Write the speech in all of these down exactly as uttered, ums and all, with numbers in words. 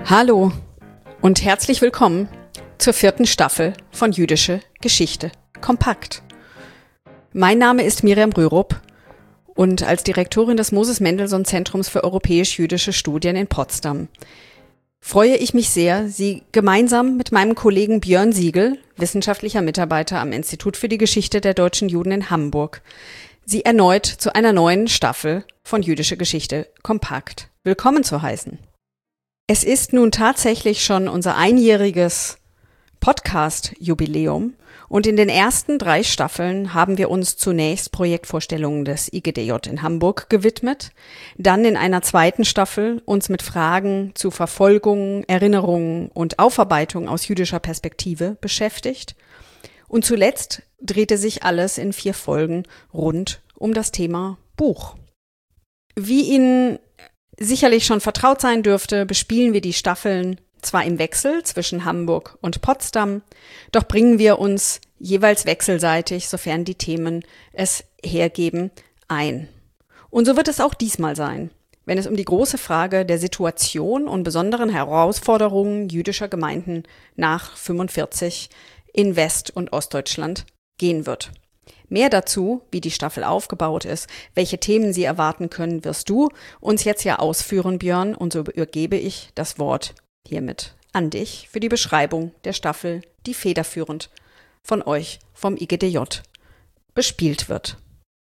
Hallo und herzlich willkommen zur vierten Staffel von Jüdische Geschichte kompakt. Mein Name ist Miriam Rürup und als Direktorin des Moses-Mendelssohn-Zentrums für europäisch-jüdische Studien in Potsdam freue ich mich sehr, Sie gemeinsam mit meinem Kollegen Björn Siegel, wissenschaftlicher Mitarbeiter am Institut für die Geschichte der deutschen Juden in Hamburg, Sie erneut zu einer neuen Staffel von Jüdische Geschichte kompakt willkommen zu heißen. Es ist nun tatsächlich schon unser einjähriges Podcast-Jubiläum und in den ersten drei Staffeln haben wir uns zunächst Projektvorstellungen des I G D J in Hamburg gewidmet, dann in einer zweiten Staffel uns mit Fragen zu Verfolgung, Erinnerungen und Aufarbeitung aus jüdischer Perspektive beschäftigt und zuletzt drehte sich alles in vier Folgen rund um das Thema Buch. Wie Ihnen sicherlich schon vertraut sein dürfte, bespielen wir die Staffeln zwar im Wechsel zwischen Hamburg und Potsdam, doch bringen wir uns jeweils wechselseitig, sofern die Themen es hergeben, ein. Und so wird es auch diesmal sein, wenn es um die große Frage der Situation und besonderen Herausforderungen jüdischer Gemeinden nach fünfundvierzig in West- und Ostdeutschland gehen wird. Mehr dazu, wie die Staffel aufgebaut ist, welche Themen Sie erwarten können, wirst du uns jetzt ja ausführen, Björn, und so übergebe ich das Wort hiermit an dich für die Beschreibung der Staffel, die federführend von euch vom I G D J bespielt wird.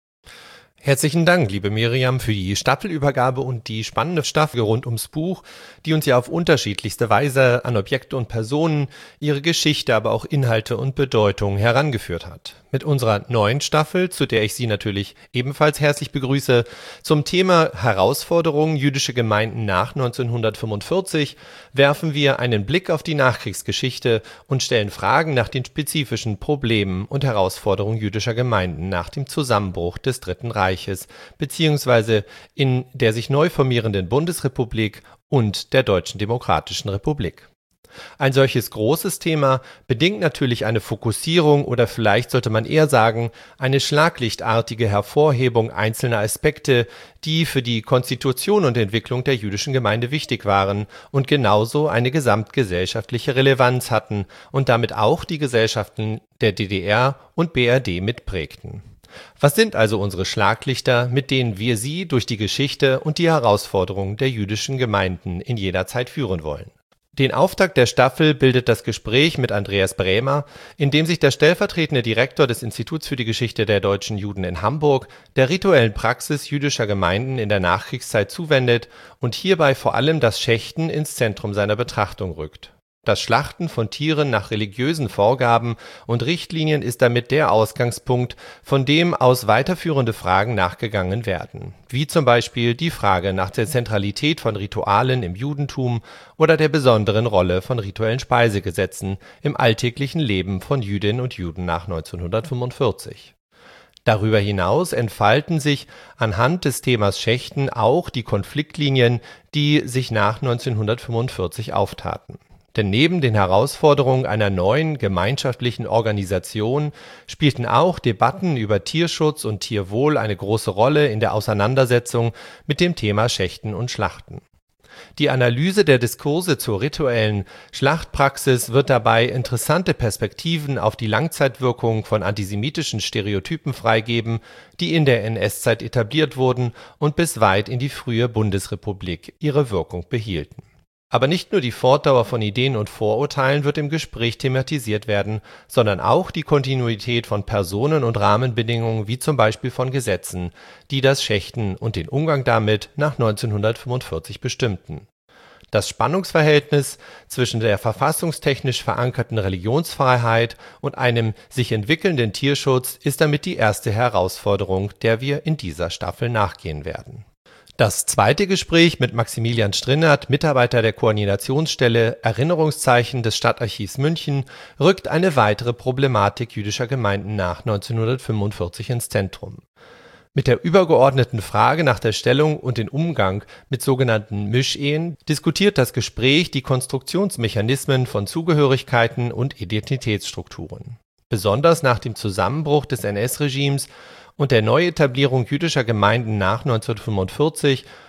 Herzlichen Dank, liebe Miriam, für die Staffelübergabe und die spannende Staffel rund ums Buch, die uns ja auf unterschiedlichste Weise an Objekte und Personen, ihre Geschichte, aber auch Inhalte und Bedeutung herangeführt hat. Mit unserer neuen Staffel, zu der ich Sie natürlich ebenfalls herzlich begrüße, zum Thema Herausforderungen jüdische Gemeinden nach neunzehnhundertfünfundvierzig, werfen wir einen Blick auf die Nachkriegsgeschichte und stellen Fragen nach den spezifischen Problemen und Herausforderungen jüdischer Gemeinden nach dem Zusammenbruch des Dritten Reiches beziehungsweise in der sich neu formierenden Bundesrepublik und der Deutschen Demokratischen Republik. Ein solches großes Thema bedingt natürlich eine Fokussierung oder vielleicht sollte man eher sagen, eine schlaglichtartige Hervorhebung einzelner Aspekte, die für die Konstitution und Entwicklung der jüdischen Gemeinde wichtig waren und genauso eine gesamtgesellschaftliche Relevanz hatten und damit auch die Gesellschaften der D D R und B R D mitprägten. Was sind also unsere Schlaglichter, mit denen wir Sie durch die Geschichte und die Herausforderungen der jüdischen Gemeinden in jeder Zeit führen wollen? Den Auftakt der Staffel bildet das Gespräch mit Andreas Brämer, in dem sich der stellvertretende Direktor des Instituts für die Geschichte der deutschen Juden in Hamburg der rituellen Praxis jüdischer Gemeinden in der Nachkriegszeit zuwendet und hierbei vor allem das Schächten ins Zentrum seiner Betrachtung rückt. Das Schlachten von Tieren nach religiösen Vorgaben und Richtlinien ist damit der Ausgangspunkt, von dem aus weiterführende Fragen nachgegangen werden, wie zum Beispiel die Frage nach der Zentralität von Ritualen im Judentum oder der besonderen Rolle von rituellen Speisegesetzen im alltäglichen Leben von Jüdinnen und Juden nach neunzehnhundertfünfundvierzig. Darüber hinaus entfalten sich anhand des Themas Schächten auch die Konfliktlinien, die sich nach neunzehnhundertfünfundvierzig auftaten. Denn neben den Herausforderungen einer neuen gemeinschaftlichen Organisation spielten auch Debatten über Tierschutz und Tierwohl eine große Rolle in der Auseinandersetzung mit dem Thema Schächten und Schlachten. Die Analyse der Diskurse zur rituellen Schlachtpraxis wird dabei interessante Perspektiven auf die Langzeitwirkung von antisemitischen Stereotypen freigeben, die in der N S-Zeit etabliert wurden und bis weit in die frühe Bundesrepublik ihre Wirkung behielten. Aber nicht nur die Fortdauer von Ideen und Vorurteilen wird im Gespräch thematisiert werden, sondern auch die Kontinuität von Personen und Rahmenbedingungen wie zum Beispiel von Gesetzen, die das Schächten und den Umgang damit nach neunzehnhundertfünfundvierzig bestimmten. Das Spannungsverhältnis zwischen der verfassungstechnisch verankerten Religionsfreiheit und einem sich entwickelnden Tierschutz ist damit die erste Herausforderung, der wir in dieser Staffel nachgehen werden. Das zweite Gespräch mit Maximilian Strinnert, Mitarbeiter der Koordinationsstelle Erinnerungszeichen des Stadtarchivs München, rückt eine weitere Problematik jüdischer Gemeinden nach neunzehnhundertfünfundvierzig ins Zentrum. Mit der übergeordneten Frage nach der Stellung und den Umgang mit sogenannten Mischehen diskutiert das Gespräch die Konstruktionsmechanismen von Zugehörigkeiten und Identitätsstrukturen. Besonders nach dem Zusammenbruch des N S-Regimes und der Neuetablierung jüdischer Gemeinden nach neunzehnhundertfünfundvierzig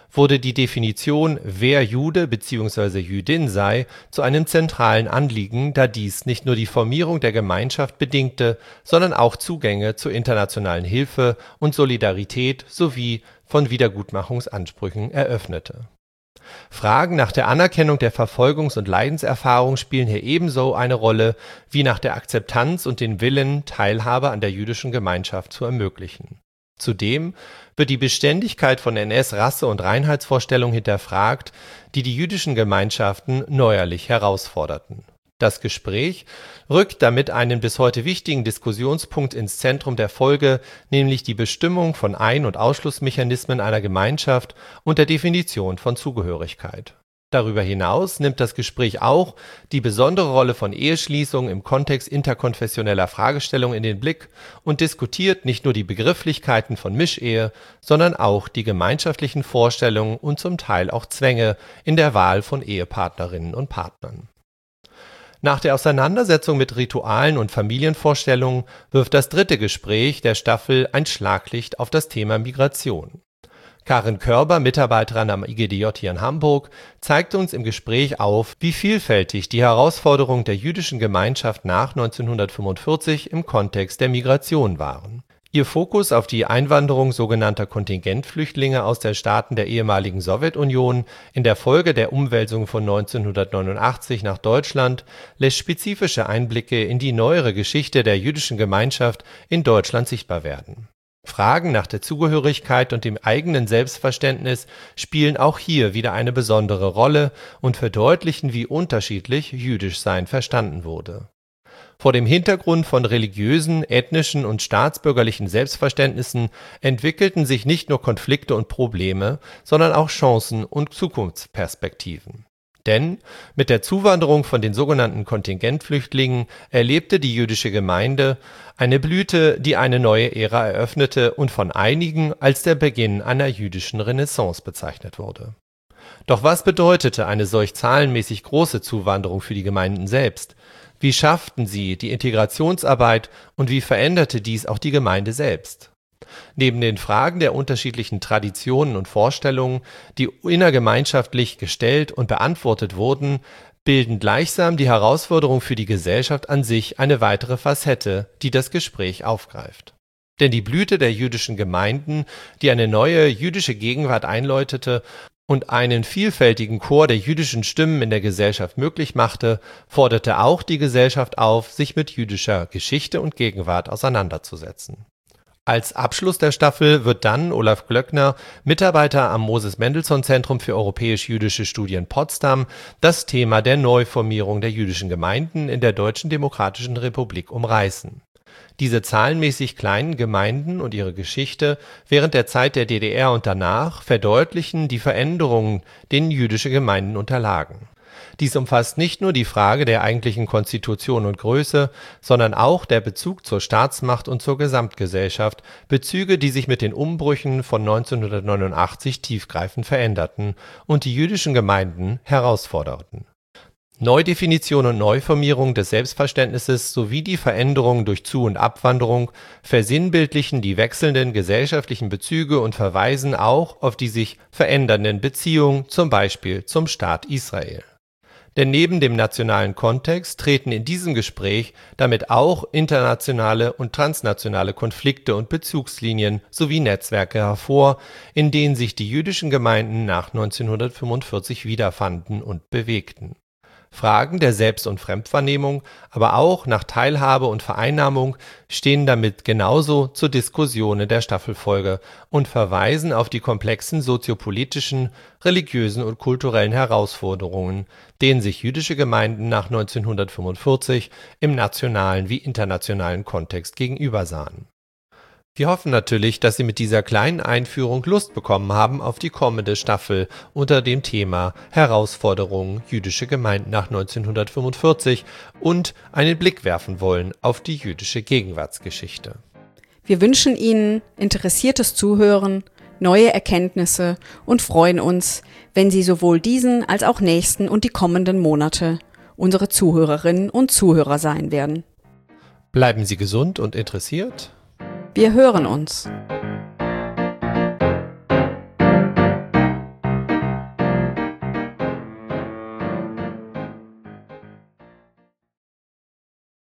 wurde die Definition, wer Jude bzw. Jüdin sei, zu einem zentralen Anliegen, da dies nicht nur die Formierung der Gemeinschaft bedingte, sondern auch Zugänge zur internationalen Hilfe und Solidarität sowie von Wiedergutmachungsansprüchen eröffnete. Fragen nach der Anerkennung der Verfolgungs- und Leidenserfahrung spielen hier ebenso eine Rolle wie nach der Akzeptanz und den Willen, Teilhabe an der jüdischen Gemeinschaft zu ermöglichen. Zudem wird die Beständigkeit von N S-Rasse- und Reinheitsvorstellungen hinterfragt, die die jüdischen Gemeinschaften neuerlich herausforderten. Das Gespräch rückt damit einen bis heute wichtigen Diskussionspunkt ins Zentrum der Folge, nämlich die Bestimmung von Ein- und Ausschlussmechanismen einer Gemeinschaft und der Definition von Zugehörigkeit. Darüber hinaus nimmt das Gespräch auch die besondere Rolle von Eheschließungen im Kontext interkonfessioneller Fragestellungen in den Blick und diskutiert nicht nur die Begrifflichkeiten von Mischehe, sondern auch die gemeinschaftlichen Vorstellungen und zum Teil auch Zwänge in der Wahl von Ehepartnerinnen und Partnern. Nach der Auseinandersetzung mit Ritualen und Familienvorstellungen wirft das dritte Gespräch der Staffel ein Schlaglicht auf das Thema Migration. Karin Körber, Mitarbeiterin am I G D J hier in Hamburg, zeigt uns im Gespräch auf, wie vielfältig die Herausforderungen der jüdischen Gemeinschaft nach neunzehnhundertfünfundvierzig im Kontext der Migration waren. Ihr Fokus auf die Einwanderung sogenannter Kontingentflüchtlinge aus den Staaten der ehemaligen Sowjetunion in der Folge der Umwälzung von neunzehnhundertneunundachtzig nach Deutschland lässt spezifische Einblicke in die neuere Geschichte der jüdischen Gemeinschaft in Deutschland sichtbar werden. Fragen nach der Zugehörigkeit und dem eigenen Selbstverständnis spielen auch hier wieder eine besondere Rolle und verdeutlichen, wie unterschiedlich jüdisch sein verstanden wurde. Vor dem Hintergrund von religiösen, ethnischen und staatsbürgerlichen Selbstverständnissen entwickelten sich nicht nur Konflikte und Probleme, sondern auch Chancen und Zukunftsperspektiven. Denn mit der Zuwanderung von den sogenannten Kontingentflüchtlingen erlebte die jüdische Gemeinde eine Blüte, die eine neue Ära eröffnete und von einigen als der Beginn einer jüdischen Renaissance bezeichnet wurde. Doch was bedeutete eine solch zahlenmäßig große Zuwanderung für die Gemeinden selbst? Wie schafften sie die Integrationsarbeit und wie veränderte dies auch die Gemeinde selbst? Neben den Fragen der unterschiedlichen Traditionen und Vorstellungen, die innergemeinschaftlich gestellt und beantwortet wurden, bilden gleichsam die Herausforderung für die Gesellschaft an sich eine weitere Facette, die das Gespräch aufgreift. Denn die Blüte der jüdischen Gemeinden, die eine neue jüdische Gegenwart einläutete und einen vielfältigen Chor der jüdischen Stimmen in der Gesellschaft möglich machte, forderte auch die Gesellschaft auf, sich mit jüdischer Geschichte und Gegenwart auseinanderzusetzen. Als Abschluss der Staffel wird dann Olaf Glöckner, Mitarbeiter am Moses-Mendelssohn-Zentrum für europäisch-jüdische Studien Potsdam, das Thema der Neuformierung der jüdischen Gemeinden in der Deutschen Demokratischen Republik umreißen. Diese zahlenmäßig kleinen Gemeinden und ihre Geschichte während der Zeit der D D R und danach verdeutlichen die Veränderungen, denen jüdische Gemeinden unterlagen. Dies umfasst nicht nur die Frage der eigentlichen Konstitution und Größe, sondern auch der Bezug zur Staatsmacht und zur Gesamtgesellschaft, Bezüge, die sich mit den Umbrüchen von neunzehnhundertneunundachtzig tiefgreifend veränderten und die jüdischen Gemeinden herausforderten. Neudefinition und Neuformierung des Selbstverständnisses sowie die Veränderung durch Zu- und Abwanderung versinnbildlichen die wechselnden gesellschaftlichen Bezüge und verweisen auch auf die sich verändernden Beziehungen, zum Beispiel zum Staat Israel. Denn neben dem nationalen Kontext treten in diesem Gespräch damit auch internationale und transnationale Konflikte und Bezugslinien sowie Netzwerke hervor, in denen sich die jüdischen Gemeinden nach neunzehnhundertfünfundvierzig wiederfanden und bewegten. Fragen der Selbst- und Fremdwahrnehmung, aber auch nach Teilhabe und Vereinnahmung stehen damit genauso zur Diskussion in der Staffelfolge und verweisen auf die komplexen soziopolitischen, religiösen und kulturellen Herausforderungen, denen sich jüdische Gemeinden nach neunzehnhundertfünfundvierzig im nationalen wie internationalen Kontext gegenübersahen. Wir hoffen natürlich, dass Sie mit dieser kleinen Einführung Lust bekommen haben auf die kommende Staffel unter dem Thema Herausforderungen jüdische Gemeinden nach neunzehnhundertfünfundvierzig und einen Blick werfen wollen auf die jüdische Gegenwartsgeschichte. Wir wünschen Ihnen interessiertes Zuhören, neue Erkenntnisse und freuen uns, wenn Sie sowohl diesen als auch nächsten und die kommenden Monate unsere Zuhörerinnen und Zuhörer sein werden. Bleiben Sie gesund und interessiert. Wir hören uns.